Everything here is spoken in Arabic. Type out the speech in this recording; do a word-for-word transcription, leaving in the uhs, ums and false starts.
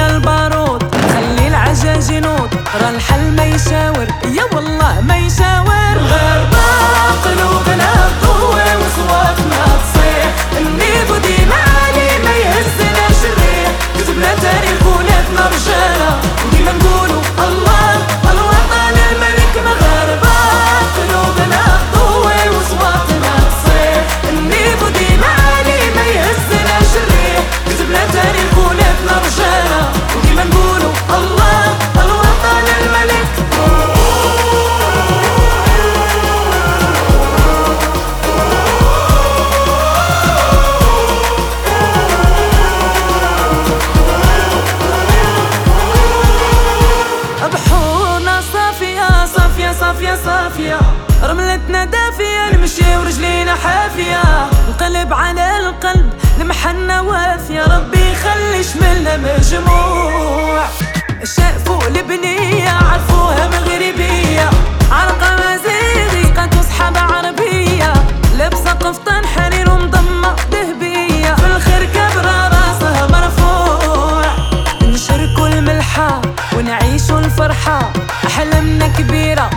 البارود، خلي العجاج ينوض، راه الحل ما يشاور، يا والله ما يشاور. غاربة قلوبنا تضوي وصواتنا تصيح، النيب وديما عالي ما يهزناش الريح، كتبنا تاريخ ولادنا رجالة وديما نقولوا الله الوطن الملك مغاربة. قلوبنا تضوي وصواتنا تصيح، النيب وديما عالي ما يهزناش الريح، كتبنا تاريخ ولادنا رجالة وديما نقولوا الله الوطن الملك. بحورنا صافية صافية صافية صافية، رملتنا دافية، نمشي ورجلينا حافية، نقلب على القلب المحنة وافية، ربي يخلي شملنا مجموع. شافوا البنية عرفوها مغربية، عرقة مزيغي قد صحاب عربية، لابسة قفطان حرير ومضمة ذهبية، في الخير كبرة راسها مرفوع. نشركوا الملحة ونعيشوا الفرحة، أحلامنا كبيرة